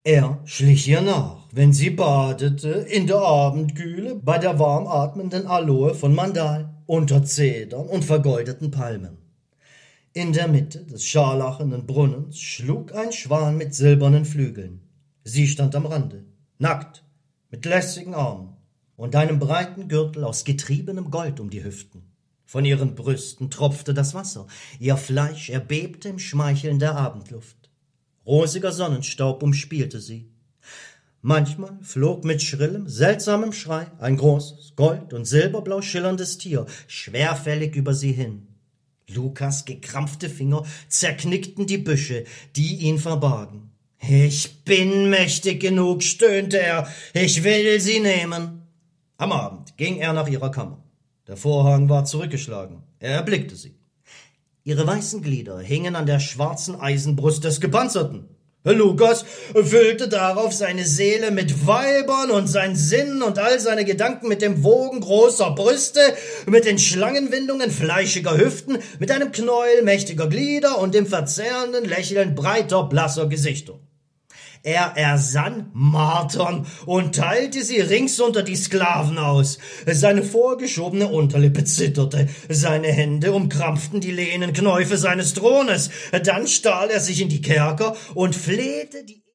Er schlich ihr nach, wenn sie badete, in der Abendkühle bei der warm atmenden Aloe von Mandal, unter Zedern und vergoldeten Palmen. In der Mitte des scharlachenen Brunnens schlug ein Schwan mit silbernen Flügeln. Sie stand am Rande, nackt, mit lässigen Armen und einem breiten Gürtel aus getriebenem Gold um die Hüften. Von ihren Brüsten tropfte das Wasser, ihr Fleisch erbebte im Schmeicheln der Abendluft. Rosiger Sonnenstaub umspielte sie. Manchmal flog mit schrillem, seltsamem Schrei ein großes, gold- und silberblau schillerndes Tier schwerfällig über sie hin. Lukas' gekrampfte Finger zerknickten die Büsche, die ihn verbargen. »Ich bin mächtig genug«, stöhnte er, »ich will sie nehmen.« Am Abend ging er nach ihrer Kammer. Der Vorhang war zurückgeschlagen. Er erblickte sie. Ihre weißen Glieder hingen an der schwarzen Eisenbrust des Gepanzerten. Lukas füllte darauf seine Seele mit Weibern und sein Sinn und all seine Gedanken mit dem Wogen großer Brüste, mit den Schlangenwindungen fleischiger Hüften, mit einem Knäuel mächtiger Glieder und dem verzehrenden Lächeln breiter, blasser Gesichter. Er ersann Martern und teilte sie rings unter die Sklaven aus. Seine vorgeschobene Unterlippe zitterte, seine Hände umkrampften die Lehnenknäufe seines Thrones. Dann stahl er sich in die Kerker und flehte die